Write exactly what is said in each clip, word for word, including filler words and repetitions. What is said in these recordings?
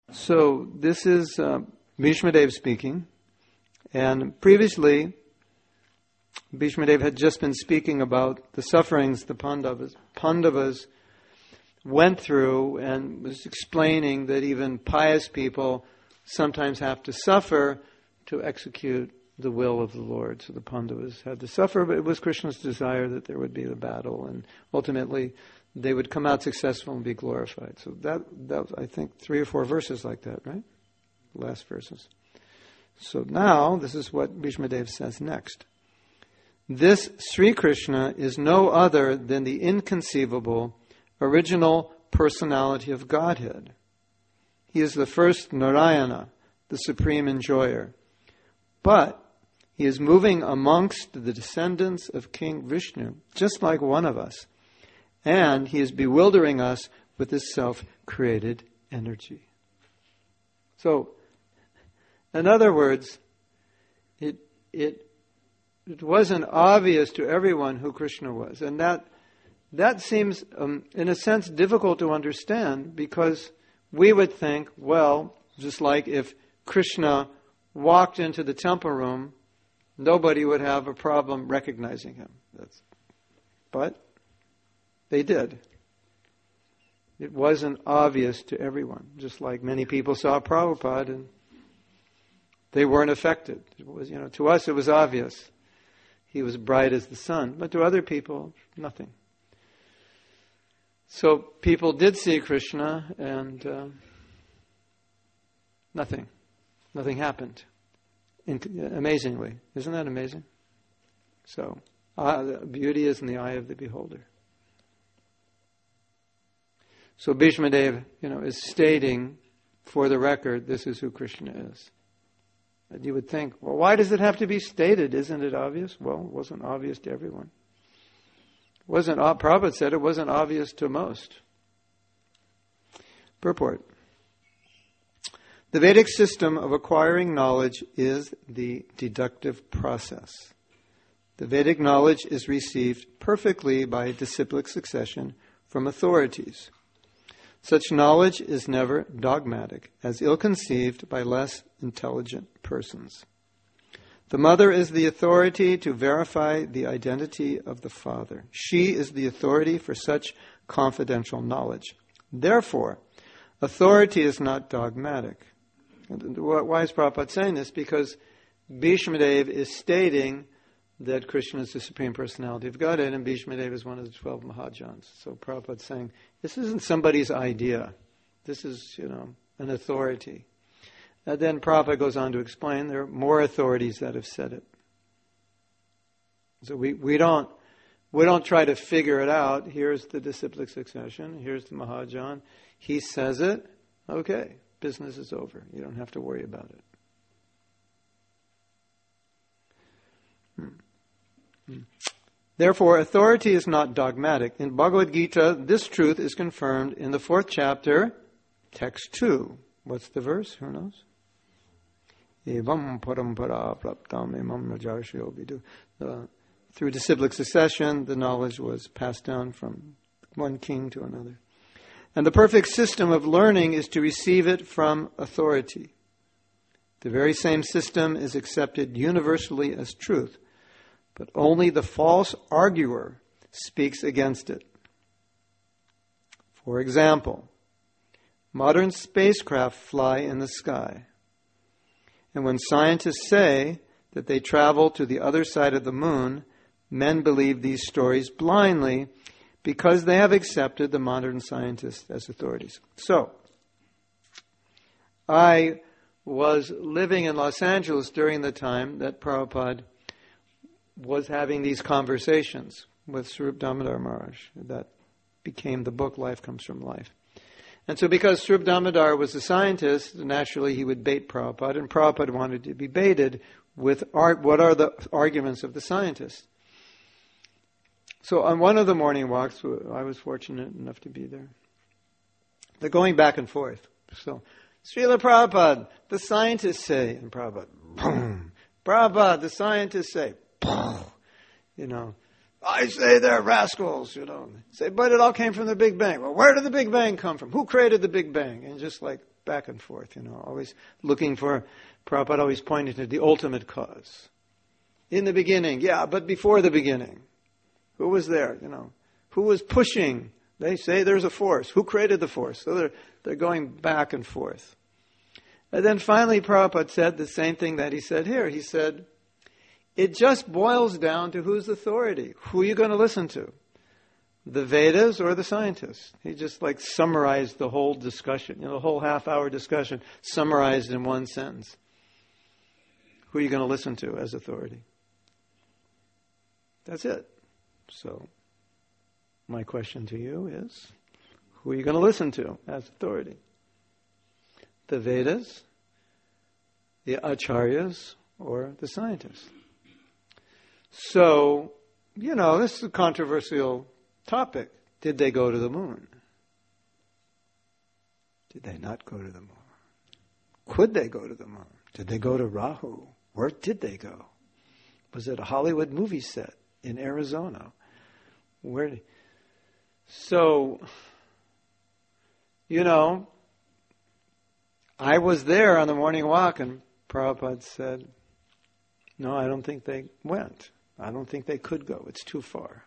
So this is uh, Bhishmadev speaking, and previously Bhishmadev had just been speaking about the sufferings the Pandavas, Pandavas went through, and was explaining that even pious people sometimes have to suffer to execute the will of the Lord. So the Pandavas had to suffer, but it was Krishna's desire that there would be the battle, and ultimately they would come out successful and be glorified. So that, that was, I think, three or four verses like that, right? The last verses. So now, this is what Bhishmadev says next. This Sri Krishna is no other than the inconceivable, original personality of Godhead. He is the first Narayana, the supreme enjoyer. But he is moving amongst the descendants of King Vishnu, just like one of us. And he is bewildering us with his self-created energy. So, in other words, it it it wasn't obvious to everyone who Krishna was. And that that seems, um, in a sense, difficult to understand, because we would think, well, just like if Krishna walked into the temple room, nobody would have a problem recognizing him. That's, but they did. It wasn't obvious to everyone, just like many people saw Prabhupada and they weren't affected. It was, you know, to us it was obvious. He was bright as the sun, but to other people, nothing. So people did see Krishna, and uh, nothing. Nothing happened. In- amazingly. Isn't that amazing? So, uh, beauty is in the eye of the beholder. So Bhishmadev, you know, is stating, for the record, this is who Krishna is. And you would think, well, why does it have to be stated? Isn't it obvious? Well, it wasn't obvious to everyone. It wasn't, Prabhupada said it wasn't obvious to most. Purport. The Vedic system of acquiring knowledge is the deductive process. The Vedic knowledge is received perfectly by disciplic succession from authorities. Such knowledge is never dogmatic, as ill-conceived by less intelligent persons. The mother is the authority to verify the identity of the father. She is the authority for such confidential knowledge. Therefore, authority is not dogmatic. Why is Prabhupada saying this? Because Bhishmadev is stating that Krishna is the Supreme Personality of Godhead, and Bhishmadev is one of the twelve Mahajans. So Prabhupada is saying, this isn't somebody's idea. This is, you know, an authority. And then Prabhupada goes on to explain there are more authorities that have said it. So we, we don't we don't try to figure it out. Here's the disciplic succession. Here's the Mahajan. He says it. Okay, business is over. You don't have to worry about it. Hmm. Hmm. Therefore, authority is not dogmatic. In Bhagavad Gita, this truth is confirmed in the fourth chapter, text two. What's the verse? Who knows? Evam parampara praptam imam rajarshyo vidu. Through disciplic succession, the knowledge was passed down from one king to another. And the perfect system of learning is to receive it from authority. The very same system is accepted universally as truth, but only the false arguer speaks against it. For example, modern spacecraft fly in the sky. And when scientists say that they travel to the other side of the moon, men believe these stories blindly because they have accepted the modern scientists as authorities. So, I was living in Los Angeles during the time that Prabhupada was having these conversations with Swarup Damodar Maharaj. That became the book, Life Comes from Life. And so because Swarup Damodar was a scientist, naturally he would bait Prabhupada, and Prabhupada wanted to be baited with art, what are the arguments of the scientists. So on one of the morning walks, I was fortunate enough to be there. They're going back and forth. So, Srila Prabhupada, the scientists say, and Prabhupada, boom. Prabhupada, the scientists say, boom. You know, I say they're rascals, you know. Say, but it all came from the Big Bang. Well, where did the Big Bang come from? Who created the Big Bang? And just like back and forth, you know, always looking for, Prabhupada always pointing to the ultimate cause. In the beginning, yeah, but before the beginning, who was there, you know? Who was pushing? They say there's a force. Who created the force? So they're, they're going back and forth. And then finally Prabhupada said the same thing that he said here. He said, it just boils down to who's authority. Who are you going to listen to? The Vedas or the scientists? He just like summarized the whole discussion, you know, the whole half hour discussion summarized in one sentence. Who are you going to listen to as authority? That's it. So, my question to you is, who are you going to listen to as authority? The Vedas, the Acharyas, or the scientists? So, you know, this is a controversial topic. Did they go to the moon? Did they not go to the moon? Could they go to the moon? Did they go to Rahu? Where did they go? Was it a Hollywood movie set in Arizona? Where? Did... So, you know, I was there on the morning walk and Prabhupada said, no, I don't think they went. I don't think they could go. It's too far.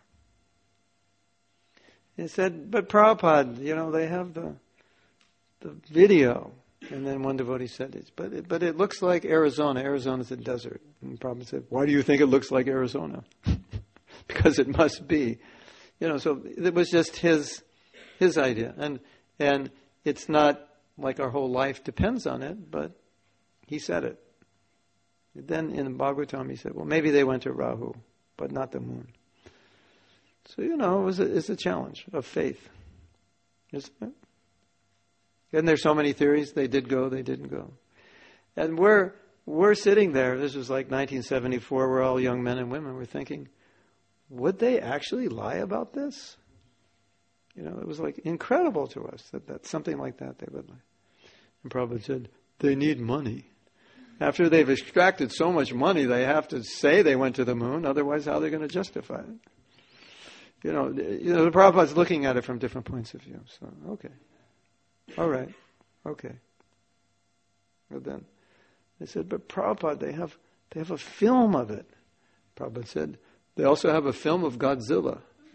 He said, but Prabhupada, you know, they have the the video. And then one devotee said, it's, but, it, but it looks like Arizona. Arizona's a desert. And Prabhupada said, why do you think it looks like Arizona? Because it must be. You know, so it was just his his idea. And and it's not like our whole life depends on it, but he said it. Then in Bhagavatam he said, well, maybe they went to Rahu, but not the moon. So, you know, it was a, it's a challenge of faith. Isn't it? And there's so many theories. They did go, they didn't go. And we're we're sitting there. This was like nineteen seventy-four. We're all young men and women. We're thinking, would they actually lie about this? You know, it was like incredible to us that, that something like that they would lie. And Prabhupada said, they need money. After they've extracted so much money, they have to say they went to the moon. Otherwise, how are they going to justify it? You know, you know, the Prabhupada's looking at it from different points of view. So, okay. All right. Okay. But then they said, but Prabhupada, they have they have a film of it. Prabhupada said, they also have a film of Godzilla.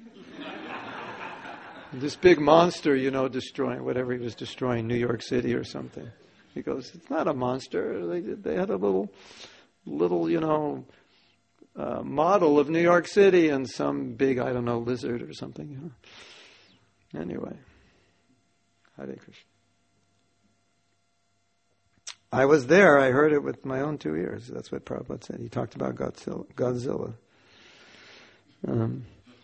This big monster, you know, destroying whatever he was destroying, New York City or something. He goes, it's not a monster. They they had a little, little, you know, uh, model of New York City and some big, I don't know, lizard or something. You know. Anyway, Hare Krishna. I was there. I heard it with my own two ears. That's what Prabhupada said. He talked about Godzilla. Godzilla. Um,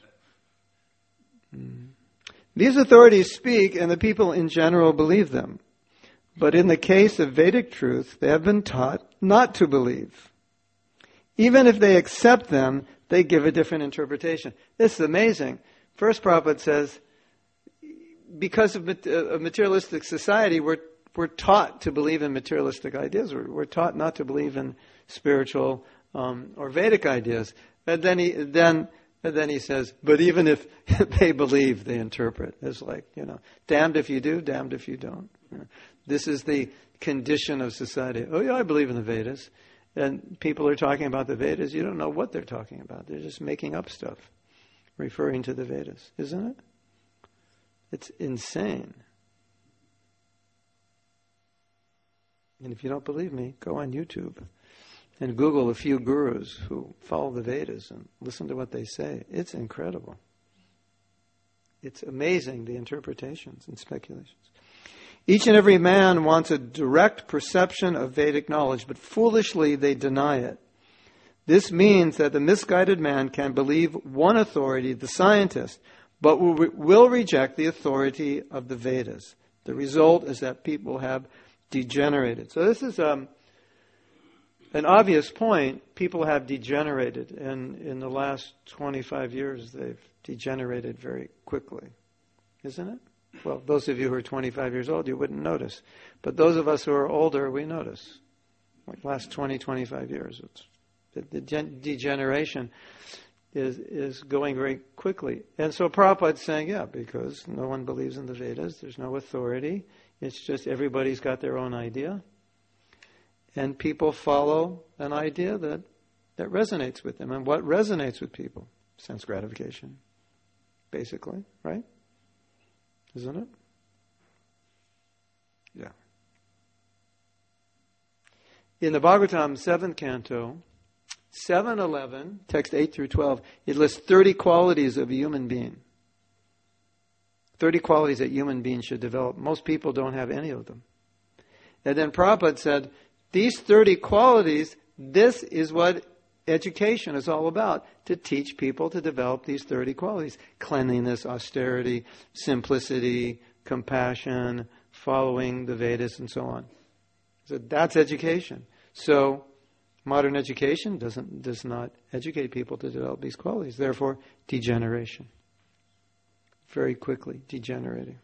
mm. These authorities speak, and the people in general believe them. But in the case of Vedic truth, they have been taught not to believe. Even if they accept them, they give a different interpretation. This is amazing. First, Prabhupada says, because of a materialistic society, we're we're taught to believe in materialistic ideas. We're, we're taught not to believe in spiritual um, or Vedic ideas. And then he then and then he says, but even if they believe, they interpret. It's like, you know, damned if you do, damned if you don't. You know, this is the condition of society. Oh yeah, I believe in the Vedas. And people are talking about the Vedas. You don't know what they're talking about. They're just making up stuff, referring to the Vedas. Isn't it? It's insane. And if you don't believe me, go on YouTube and Google a few gurus who follow the Vedas and listen to what they say. It's incredible. It's amazing, the interpretations and speculations. Each and every man wants a direct perception of Vedic knowledge, but foolishly they deny it. This means that the misguided man can believe one authority, the scientist, but will, will reject the authority of the Vedas. The result is that people have degenerated. So this is um, an obvious point. People have degenerated, and in the last twenty-five years, they've degenerated very quickly. Isn't it? Well, those of you who are twenty-five years old, you wouldn't notice. But those of us who are older, we notice. Like last twenty, twenty-five years, it's, the, the gen- degeneration is is going very quickly. And so Prabhupada's saying, yeah, because no one believes in the Vedas, there's no authority. It's just everybody's got their own idea. And people follow an idea that, that resonates with them. And what resonates with people? Sense gratification, basically, right? Isn't it? Yeah. In the Bhagavatam, seventh canto, seven eleven, text eight through twelve, it lists thirty qualities of a human being. thirty qualities that human beings should develop. Most people don't have any of them. And then Prabhupada said, these thirty qualities, this is what education is all about, to teach people to develop these thirty qualities. Cleanliness, austerity, simplicity, compassion, following the Vedas, and so on. So that's education. So modern education doesn't does not educate people to develop these qualities. Therefore, degeneration. Very quickly degenerating.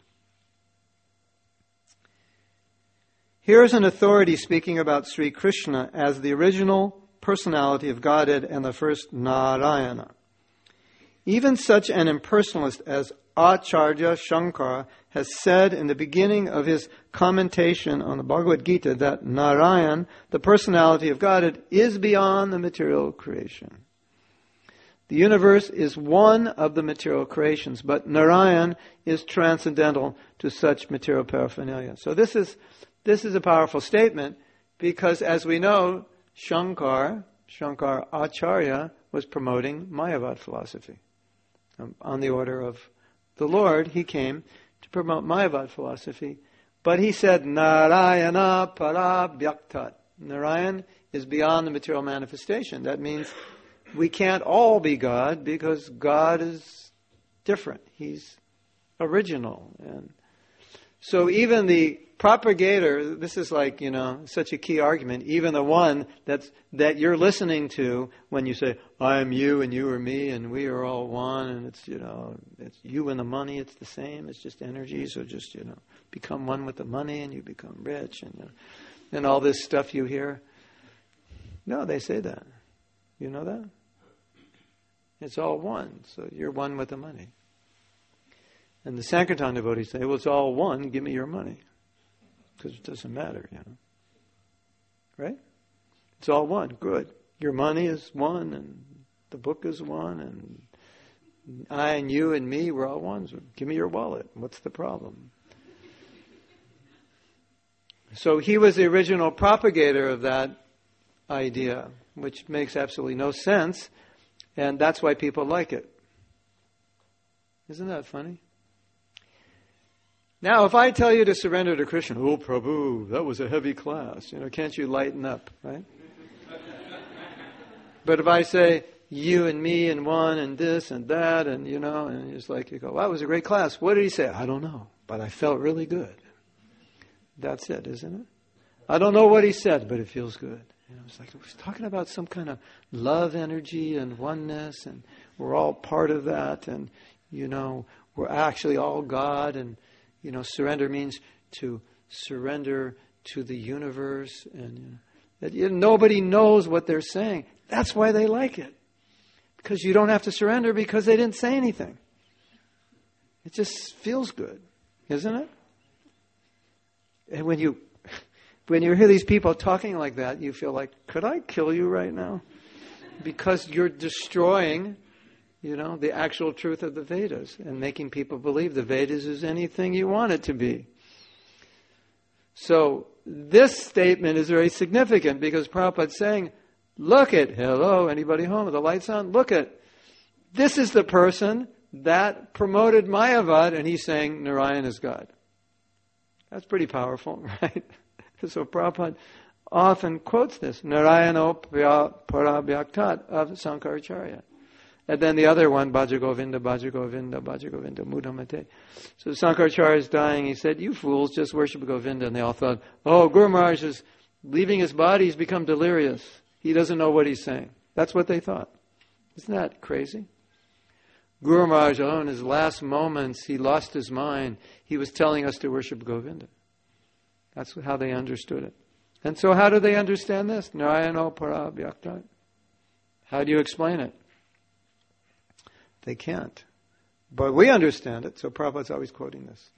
Here's an authority speaking about Sri Krishna as the original personality of Godhead and the first Narayana. Even such an impersonalist as Acharya Shankara has said in the beginning of his commentation on the Bhagavad Gita that Narayan, the personality of Godhead, is beyond the material creation. The universe is one of the material creations, but Narayan is transcendental to such material paraphernalia. So this is this is a powerful statement because, as we know, Shankar, Shankar Acharya, was promoting Mayavad philosophy. Um, on the order of the Lord, he came to promote Mayavad philosophy. But he said, Narayana Parabhyaktat. Narayan is beyond the material manifestation. That means we can't all be God because God is different. He's original. And so even the propagator, this is like, you know, such a key argument, even the one that's, that you're listening to when you say, I am you and you are me and we are all one and it's, you know, it's you and the money, it's the same, it's just energy, so just, you know, become one with the money and you become rich and, you know, and all this stuff you hear. No, they say that. You know that? It's all one, so you're one with the money. And the Sankirtan devotees say, well, it's all one, give me your money. Because it doesn't matter, you know. Right? It's all one. Good. Your money is one, and the book is one, and I and you and me, we're all one. So give me your wallet. What's the problem? So he was the original propagator of that idea, which makes absolutely no sense, and that's why people like it. Isn't that funny? Now, if I tell you to surrender to Krishna, oh, Prabhu, that was a heavy class. You know, can't you lighten up, right? But if I say, you and me and one and this and that, and, you know, and it's like, you go, well, that was a great class. What did he say? I don't know, but I felt really good. That's it, isn't it? I don't know what he said, but it feels good. You know, it's like he's talking about some kind of love energy and oneness, and we're all part of that, and, you know, we're actually all God, and you know, surrender means to surrender to the universe, and you know, that you, nobody knows what they're saying. That's why they like it, because you don't have to surrender because they didn't say anything. It just feels good, isn't it? And when you when you hear these people talking like that, you feel like, could I kill you right now? Because you're destroying, you know, the actual truth of the Vedas and making people believe the Vedas is anything you want it to be. So this statement is very significant because Prabhupada's saying, look at, hello, anybody home with the lights on? Look at, this is the person that promoted Mayavad, and he's saying Narayan is God. That's pretty powerful, right? So Prabhupada often quotes this, Narayano Parabhyaktat of Sankaracharya. And then the other one, Bhaja Govinda, Bhaja Govinda, Bhaja Govinda, Mudhamate. So Sankaracharya is dying. He said, you fools, just worship Govinda. And they all thought, oh, Guru Maharaj is leaving his body. He's become delirious. He doesn't know what he's saying. That's what they thought. Isn't that crazy? Guru Maharaj, oh, in his last moments, he lost his mind. He was telling us to worship Govinda. That's how they understood it. And so how do they understand this? Narayano Parabhyaktat. How do you explain it? They can't. But we understand it, so Prabhupada's always quoting this.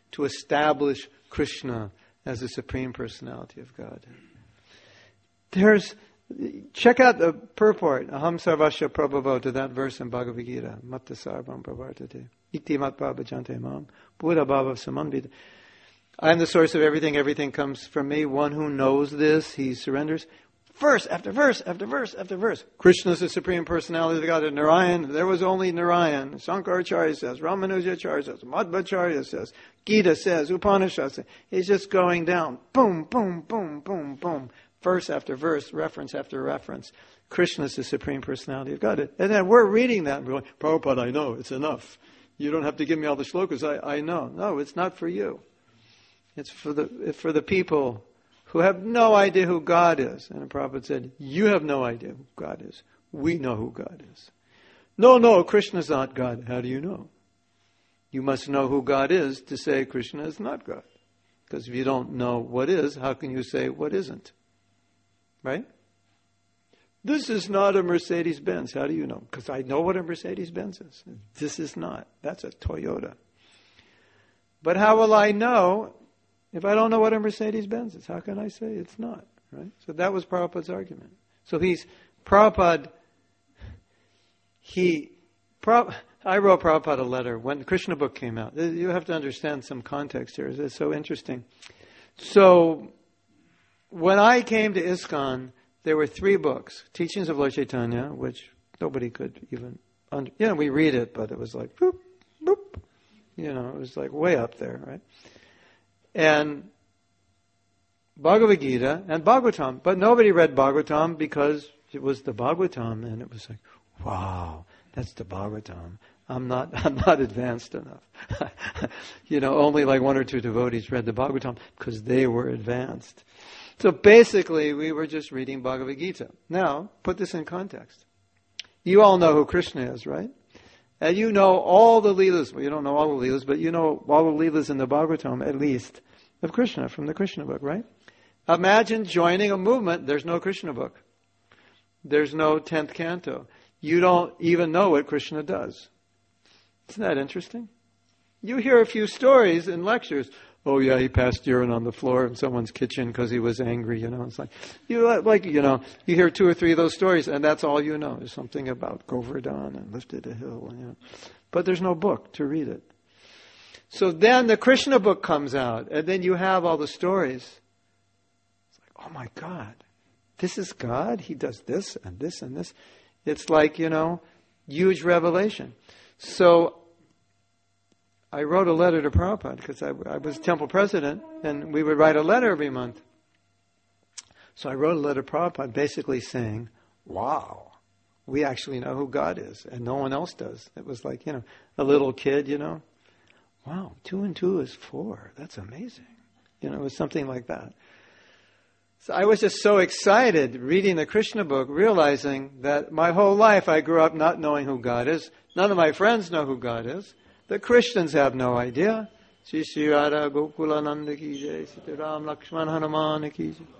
to establish Krishna as the Supreme Personality of God. There's, check out the purport, Aham Sarvasya Prabhavo, to that verse in Bhagavad Gita. Matta Sarvam Pravartate. Iti Matva Bhajante Mam. Buddha Bhava Samanvita. I am the source of everything. Everything comes from me. One who knows this, he surrenders. Verse after verse after verse after verse. Krishna is the Supreme Personality of God. And Narayan, there was only Narayan. Sankaracharya says, Ramanujacharya says, Madhvacharya says, Gita says, Upanishad says. He's just going down. Boom, boom, boom, boom, boom. Verse after verse, reference after reference. Krishna is the Supreme Personality of God. And then we're reading that and we're going, Prabhupada, I know, it's enough. You don't have to give me all the shlokas, I, I know. No, it's not for you. It's for the it's for the people who have no idea who God is. And the Prabhupada said, you have no idea who God is. We know who God is. No, no, Krishna is not God. How do you know? You must know who God is to say Krishna is not God. Because if you don't know what is, how can you say what isn't? Right? This is not a Mercedes-Benz. How do you know? Because I know what a Mercedes-Benz is. This is not. That's a Toyota. But how will I know if I don't know what a Mercedes-Benz is? How can I say it's not? Right? So that was Prabhupada's argument. So he's, Prabhupada, he, Prabhupada, I wrote Prabhupada a letter when the Krishna book came out. You have to understand some context here. It's so interesting. So, when I came to ISKCON, there were three books. Teachings of Lord Chaitanya, which nobody could even, under, you know, we read it, but it was like, boop, boop. You know, it was like way up there, right? And Bhagavad Gita and Bhagavatam. But nobody read Bhagavatam because it was the Bhagavatam, and it was like, wow, that's the Bhagavatam. I'm not, I'm not advanced enough. You know, only like one or two devotees read the Bhagavatam because they were advanced. So basically, we were just reading Bhagavad Gita. Now, put this in context. You all know who Krishna is, right? And you know all the Leelas. Well, you don't know all the Leelas, but you know all the Leelas in the Bhagavatam, at least, of Krishna, from the Krishna book, right? Imagine joining a movement. There's no Krishna book. There's no tenth canto. You don't even know what Krishna does. Isn't that interesting? You hear a few stories in lectures. Oh yeah, he passed urine on the floor in someone's kitchen because he was angry, you know. It's like, you like, you know, you hear two or three of those stories and that's all you know. There's something about Govardhan and lifted a hill, you know. But there's no book to read it. So then the Krishna book comes out and then you have all the stories. It's like, oh my God, this is God? He does this and this and this. It's like, you know, huge revelation. So I wrote a letter to Prabhupada because I, I was temple president and we would write a letter every month. So I wrote a letter to Prabhupada basically saying, wow, we actually know who God is and no one else does. It was like, you know, a little kid, you know, wow, two and two is four. That's amazing. You know, it was something like that. So I was just so excited reading the Krishna book, realizing that my whole life I grew up not knowing who God is. None of my friends know who God is. The Christians have no idea. Shri Shri Radha Gokulananda ki jai, Sita Ram Lakshman Hanuman ki jai.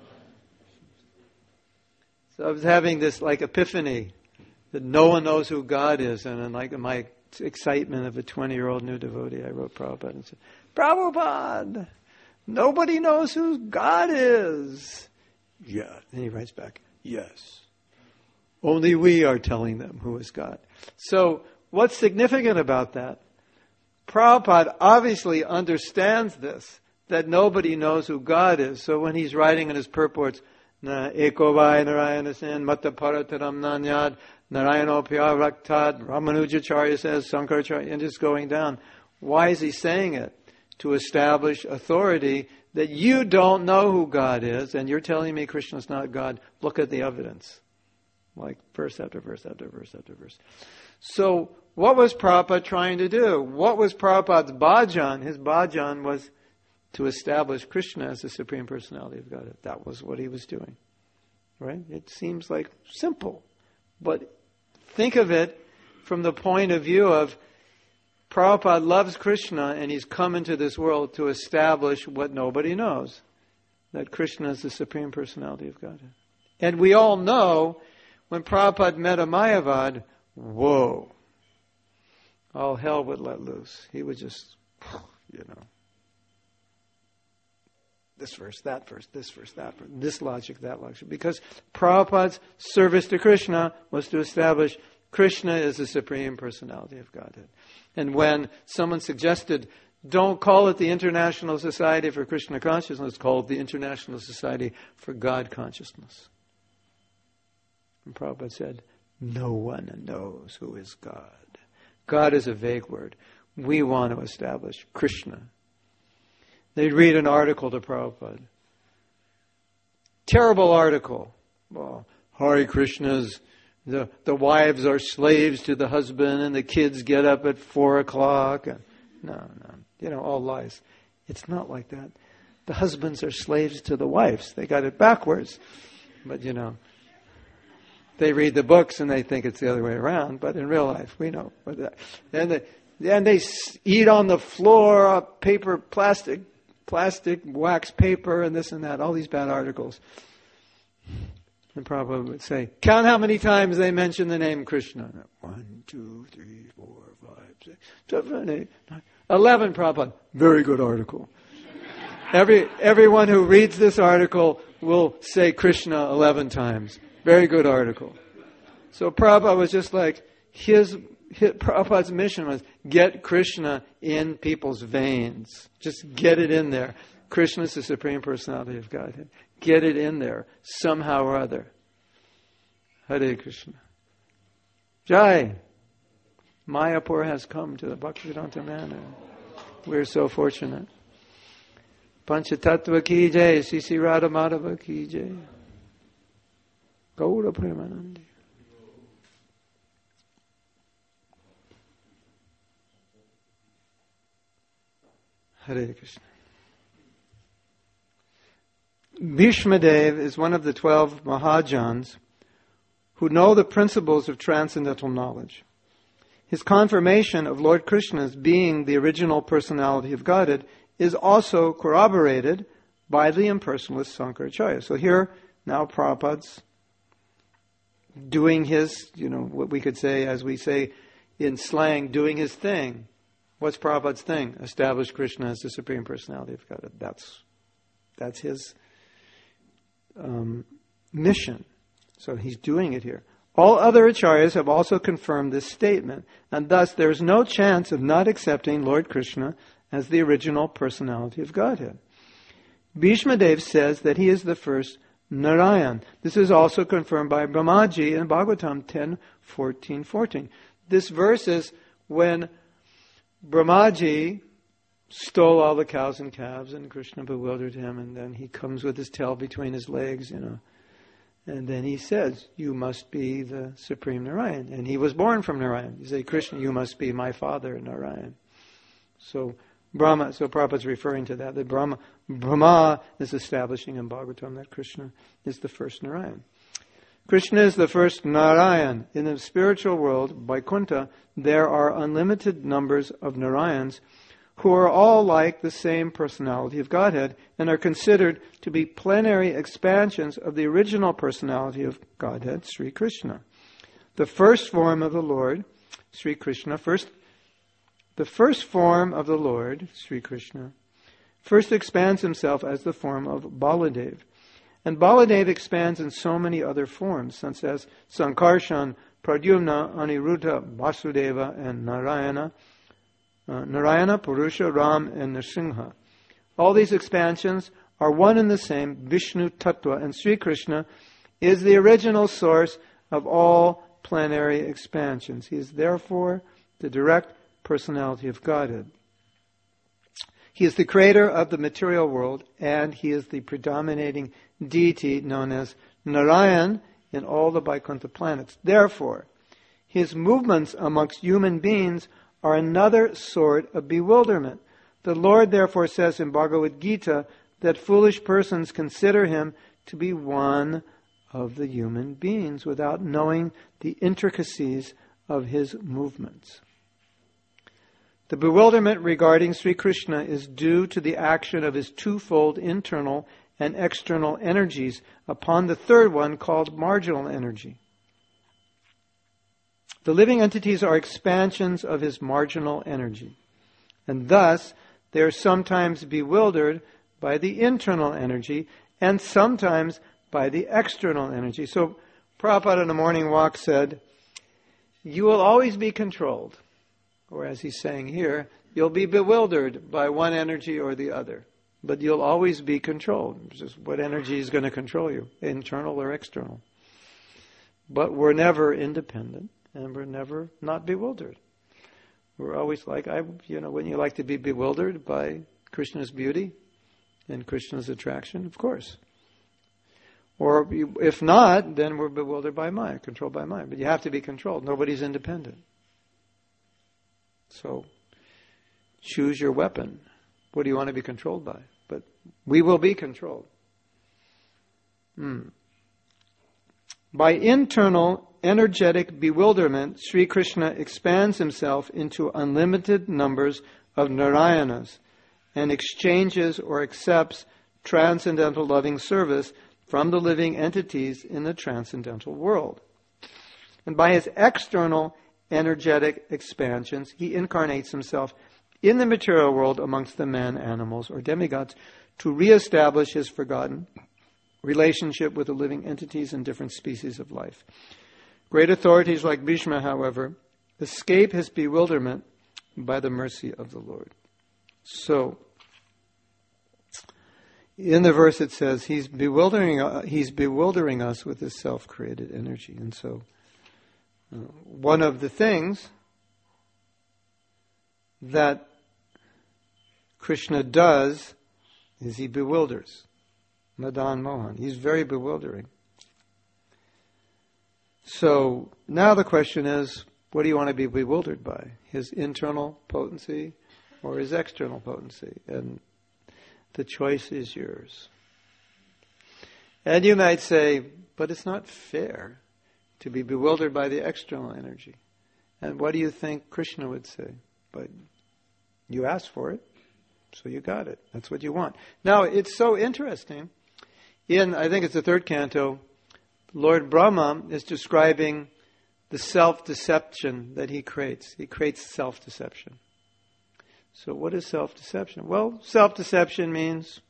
So I was having this like epiphany that no one knows who God is, and then like in my excitement of a twenty-year-old new devotee, I wrote Prabhupada and said, Prabhupada, nobody knows who God is. Yeah. And he writes back, yes. Only we are telling them who is God. So what's significant about that? Prabhupada obviously understands this, that nobody knows who God is. So when he's writing in his purports, Na eko vai narayana sen matta parataram nanyad narayano pyaraktad Ramanujacharya says, Sankaracharya, and just going down. Why is he saying it? To establish authority that you don't know who God is and you're telling me Krishna's not God. Look at the evidence. Like verse after verse after verse after verse. So what was Prabhupada trying to do? What was Prabhupada's bhajan? His bhajan was to establish Krishna as the Supreme Personality of God. That was what he was doing. Right? It seems like simple. But think of it from the point of view of Prabhupada loves Krishna and he's come into this world to establish what nobody knows. That Krishna is the Supreme Personality of God. And we all know when Prabhupada met a Mayavad, whoa, all hell would let loose. He would just, you know, this verse, that verse, this verse, that verse, this logic, that logic. Because Prabhupada's service to Krishna was to establish Krishna is the Supreme Personality of Godhead. And when someone suggested, don't call it the International Society for Krishna Consciousness, call it the International Society for God Consciousness. And Prabhupada said, no one knows who is God. God is a vague word. We want to establish Krishna. They'd read an article to Prabhupada. Terrible article. Well, Hare Krishna's, the, the wives are slaves to the husband and the kids get up at four o'clock. And, no, no, you know, all lies. It's not like that. The husbands are slaves to the wives. They got it backwards. But, you know, they read the books and they think it's the other way around. But in real life, we know. And they, and they eat on the floor, uh, paper, plastic, plastic, wax paper, and this and that. All these bad articles. And Prabhupada would say, count how many times they mention the name Krishna. One, two, three, four, five, six, seven, eight, nine. Eleven, Prabhupada. Very good article. Every everyone who reads this article will say Krishna eleven times. Very good article. So Prabhupada was just like, his, his Prabhupada's mission was get Krishna in people's veins. Just get it in there. Krishna is the Supreme Personality of Godhead. Get it in there somehow or other. Hare Krishna. Jai. Mayapur has come to the Bhaktivedanta Manor. We're so fortunate. Panchatattva ki jai, Sisi Radha Madhava ki jai. Gaura Premanandi. Hare Krishna. Bhishmadev is one of the twelve Mahajans who know the principles of transcendental knowledge. His confirmation of Lord Krishna's being the original personality of Godhead is also corroborated by the impersonalist Sankaracharya. So here, now Prabhupada's doing his, you know, what we could say, as we say in slang, doing his thing. What's Prabhupada's thing? Establish Krishna as the Supreme Personality of Godhead. That's, that's his um, mission. So he's doing it here. All other acharyas have also confirmed this statement, and thus there is no chance of not accepting Lord Krishna as the original personality of Godhead. Bhishmadev says that he is the first Narayan. This is also confirmed by Brahmaji in Bhagavatam ten, fourteen, fourteen. This verse is when Brahmaji stole all the cows and calves and Krishna bewildered him, and then he comes with his tail between his legs, you know. And then he says, you must be the Supreme Narayan. And he was born from Narayan. You say, Krishna, you must be my father, Narayan. So Brahma, so Prabhupada's referring to that. That Brahma, Brahma is establishing in Bhagavatam that Krishna is the first Narayan. Krishna is the first Narayan. In the spiritual world, Vaikuntha, there are unlimited numbers of Narayans who are all like the same personality of Godhead and are considered to be plenary expansions of the original personality of Godhead, Sri Krishna. The first form of the Lord, Sri Krishna, first, the first form of the Lord, Sri Krishna, first expands himself as the form of Baladev. And Baladev expands in so many other forms, such as Sankarshan, Pradyumna, Aniruddha, Vasudeva, and Narayana, Uh, Narayana, Purusha, Ram, and Nrsimha. All these expansions are one and the same Vishnu Tattva, and Sri Krishna is the original source of all plenary expansions. He is therefore the direct personality of Godhead. He is the creator of the material world, and he is the predominating deity known as Narayan in all the Vaikuntha planets. Therefore, his movements amongst human beings are another sort of bewilderment. The Lord therefore says in Bhagavad Gita that foolish persons consider him to be one of the human beings without knowing the intricacies of his movements. The bewilderment regarding Sri Krishna is due to the action of his twofold internal and external energies upon the third one called marginal energy. The living entities are expansions of his marginal energy, and thus they are sometimes bewildered by the internal energy, and sometimes by the external energy. So Prabhupada in the morning walk said, you will always be controlled. Or as he's saying here, you'll be bewildered by one energy or the other. But you'll always be controlled. It's just what energy is going to control you, internal or external. But we're never independent, and we're never not bewildered. We're always like, I, you know, wouldn't you like to be bewildered by Krishna's beauty and Krishna's attraction? Of course. Or if not, then we're bewildered by mind, controlled by mind. But you have to be controlled. Nobody's independent. So, choose your weapon. What do you want to be controlled by? But we will be controlled. Hmm. By internal energetic bewilderment, Sri Krishna expands himself into unlimited numbers of Narayanas and exchanges or accepts transcendental loving service from the living entities in the transcendental world. And by his external energetic expansions, he incarnates himself in the material world amongst the men, animals, or demigods to reestablish his forgotten relationship with the living entities in different species of life. Great authorities like Bhishma, however, escape his bewilderment by the mercy of the Lord. So, in the verse it says, he's bewildering, uh, he's bewildering us with his self-created energy. And so, uh, one of the things that Krishna does is he bewilders. Madan Mohan. He's very bewildering. So, now the question is, what do you want to be bewildered by? His internal potency or his external potency? And the choice is yours. And you might say, but it's not fair to be bewildered by the external energy. And what do you think Krishna would say? But you asked for it, so you got it. That's what you want. Now, it's so interesting. In, I think it's the third canto, Lord Brahma is describing the self-deception that he creates. He creates self-deception. So what is self-deception? Well, self-deception means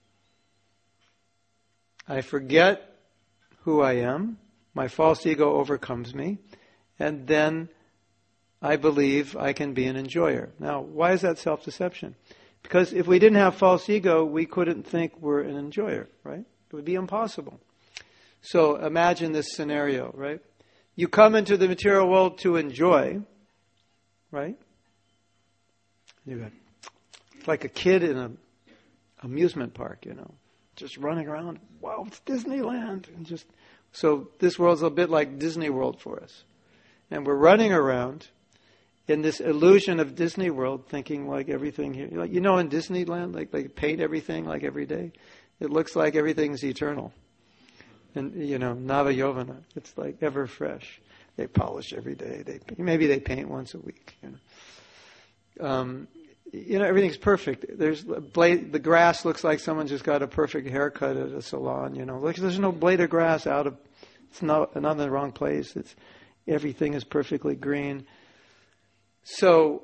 I forget who I am, my false ego overcomes me, and then I believe I can be an enjoyer. Now, why is that self-deception? Because if we didn't have false ego, we couldn't think we're an enjoyer, right? It would be impossible. So imagine this scenario, right? You come into the material world to enjoy, right? You got, it's like a kid in an amusement park, you know, just running around. Wow, it's Disneyland, and just so this world's a bit like Disney World for us, and we're running around in this illusion of Disney World, thinking like everything here, like you know, in Disneyland, like they paint everything like every day. It looks like everything's eternal, and you know, Nava Yovana. It's like ever fresh. They polish every day. They maybe they paint once a week. You know. Um, you know, everything's perfect. There's a blade, the grass looks like someone just got a perfect haircut at a salon. You know, like there's no blade of grass out of. It's not not in the wrong place. It's everything is perfectly green. So,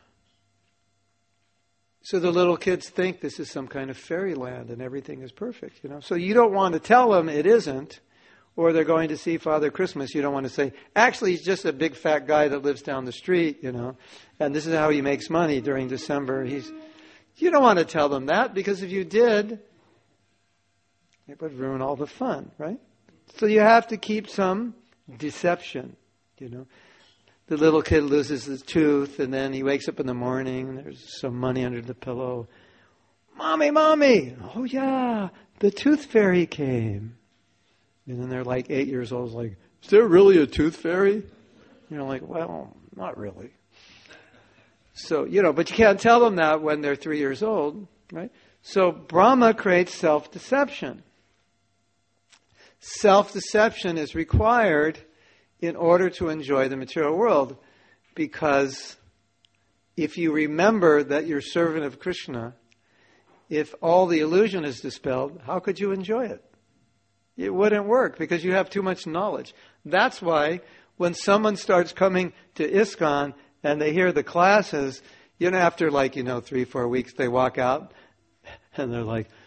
so the little kids think this is some kind of fairyland and everything is perfect. You know, so you don't want to tell them it isn't. Or they're going to see Father Christmas. You don't want to say, actually, he's just a big fat guy that lives down the street, you know, and this is how he makes money during December. He's, you don't want to tell them that, because if you did, it would ruin all the fun, right? So you have to keep some deception, you know. The little kid loses his tooth, and then he wakes up in the morning, and there's some money under the pillow. Mommy, Mommy! Oh, yeah, the tooth fairy came. And then they're like eight years old, like, is there really a tooth fairy? And you're like, well, not really. So, you know, but you can't tell them that when they're three years old, right? So Brahma creates self-deception. Self-deception is required in order to enjoy the material world, because if you remember that you're servant of Krishna, if all the illusion is dispelled, how could you enjoy it? It wouldn't work because you have too much knowledge. That's why when someone starts coming to ISKCON and they hear the classes, you know, after like, you know, three, four weeks, they walk out and they're like,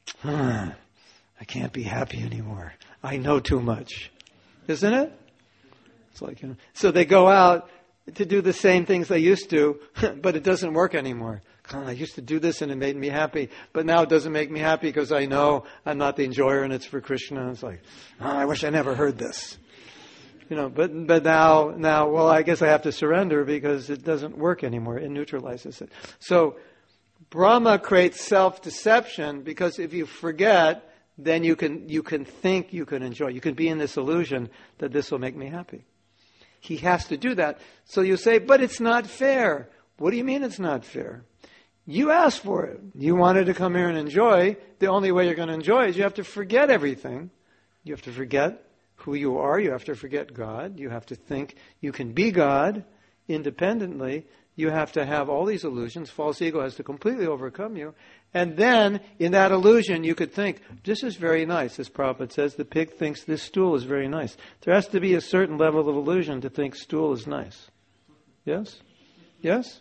huh, I can't be happy anymore. I know too much. Isn't it? It's like, you know, so they go out to do the same things they used to, but it doesn't work anymore. God, I used to do this and it made me happy, but now it doesn't make me happy because I know I'm not the enjoyer and it's for Krishna. It's like, oh, I wish I never heard this. You know, but but now, now, well, I guess I have to surrender because it doesn't work anymore. It neutralizes it. So Brahma creates self-deception because if you forget, then you can you can think you can enjoy. You can be in this illusion that this will make me happy. He has to do that. So you say, but it's not fair. What do you mean it's not fair? You asked for it. You wanted to come here and enjoy. The only way you're going to enjoy is you have to forget everything. You have to forget who you are. You have to forget God. You have to think you can be God independently. You have to have all these illusions. False ego has to completely overcome you. And then, in that illusion, you could think, this is very nice. As Prabhupada says, the pig thinks this stool is very nice. There has to be a certain level of illusion to think stool is nice. Yes? Yes?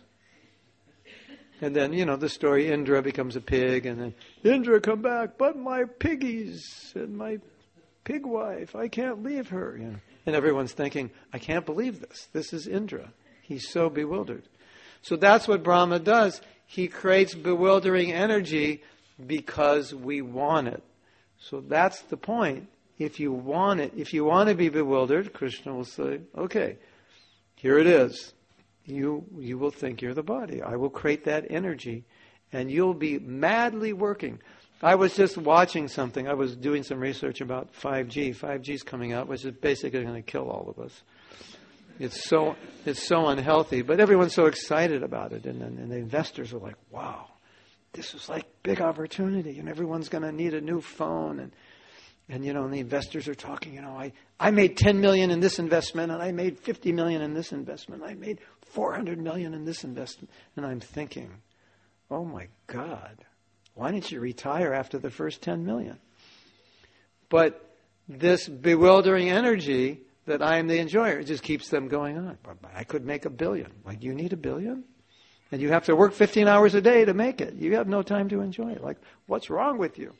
And then, you know, the story, Indra becomes a pig, and then, Indra, come back, but my piggies and my pig wife, I can't leave her. You know. And everyone's thinking, I can't believe this. This is Indra. He's so bewildered. So that's what Brahma does. He creates bewildering energy because we want it. So that's the point. If you want it, if you want to be bewildered, Krishna will say, okay, here it is. You you will think you're the body. I will create that energy and you'll be madly working. I was just watching something. I was doing some research about five G. five G's coming out, which is basically going to kill all of us. It's so it's so unhealthy, but everyone's so excited about it. And, and, and the investors are like, wow, this is like big opportunity. And everyone's going to need a new phone. And, and you know, and the investors are talking, you know, I, I made ten million in this investment, and I made fifty million in this investment. I made four hundred million in this investment. And I'm thinking, oh my God, why didn't you retire after the first ten million? But this bewildering energy that I am the enjoyer, it just keeps them going on. I could make a billion. Like, you need a billion? And you have to work fifteen hours a day to make it. You have no time to enjoy it. Like, what's wrong with you?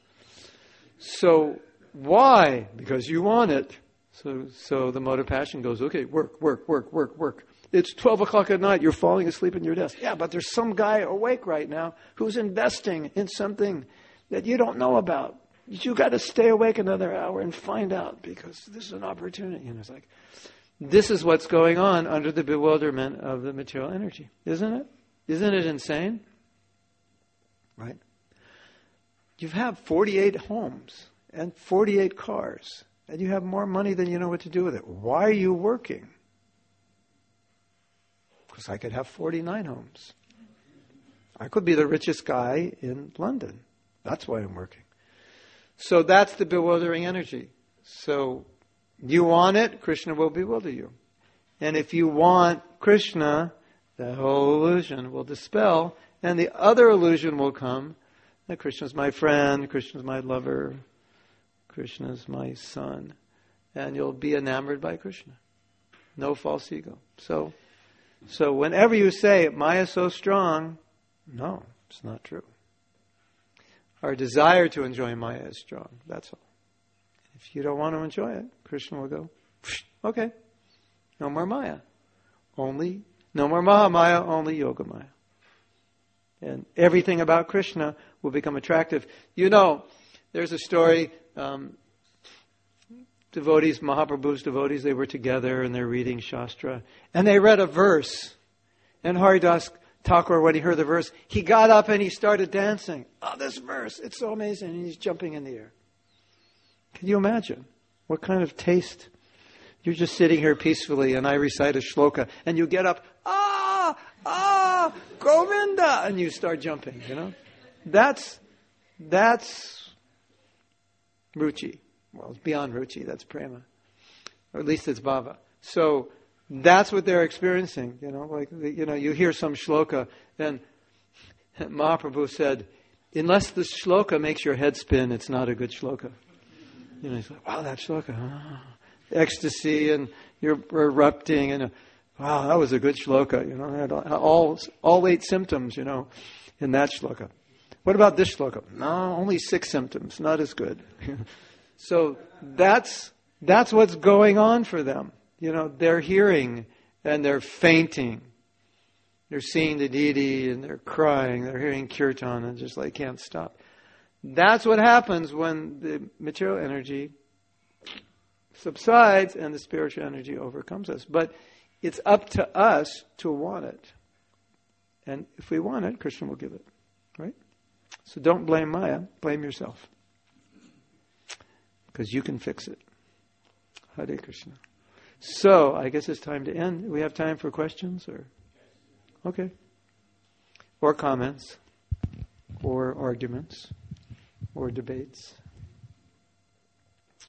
So, why? Because you want it. So, so the mode of passion goes, okay, work, work, work, work, work. It's twelve o'clock at night. You're falling asleep in your desk. Yeah, but there's some guy awake right now who's investing in something that you don't know about. You got to stay awake another hour and find out because this is an opportunity. And it's like, this is what's going on under the bewilderment of the material energy, isn't it? Isn't it insane? Right? You have forty-eight homes and forty-eight cars, and you have more money than you know what to do with it. Why are you working? Because I could have forty-nine homes. I could be the richest guy in London. That's why I'm working. So that's the bewildering energy. So you want it, Krishna will bewilder you. And if you want Krishna, the whole illusion will dispel, and the other illusion will come, that Krishna's my friend, Krishna's my lover, Krishna's my son. And you'll be enamored by Krishna. No false ego. So, so whenever you say, Maya is so strong, no, it's not true. Our desire to enjoy Maya is strong. That's all. If you don't want to enjoy it, Krishna will go, okay, no more Maya. Only, no more Mahamaya, only Yoga Maya. And everything about Krishna will become attractive. You know, there's a story, um, devotees, Mahaprabhu's devotees, they were together and they're reading Shastra. And they read a verse. And Haridas Thakur, when he heard the verse, he got up and he started dancing. Oh, this verse, it's so amazing. And he's jumping in the air. Can you imagine? What kind of taste? You're just sitting here peacefully and I recite a shloka and you get up, ah, ah, Govinda, and you start jumping, you know? That's, that's ruchi. Well, it's beyond ruchi, that's prema. Or at least it's bhava. So, that's what they're experiencing, you know, like, you know, you hear some shloka, and Mahaprabhu said, unless the shloka makes your head spin, it's not a good shloka. You know, he's like, wow, that shloka, ah, ecstasy, and you're erupting, and, uh, wow, that was a good shloka, you know, had all, all eight symptoms, you know, in that shloka. What about this shloka? No, only six symptoms. Not as good. So that's that's what's going on for them. You know, they're hearing and they're fainting. They're seeing the deity and they're crying. They're hearing kirtan and just like can't stop. That's what happens when the material energy subsides and the spiritual energy overcomes us. But it's up to us to want it. And if we want it, Krishna will give it. Right? So don't blame Maya. Blame yourself. Because you can fix it. Hare Krishna. So, I guess it's time to end. We have time for questions? Or okay. Or comments. Or arguments. Or debates.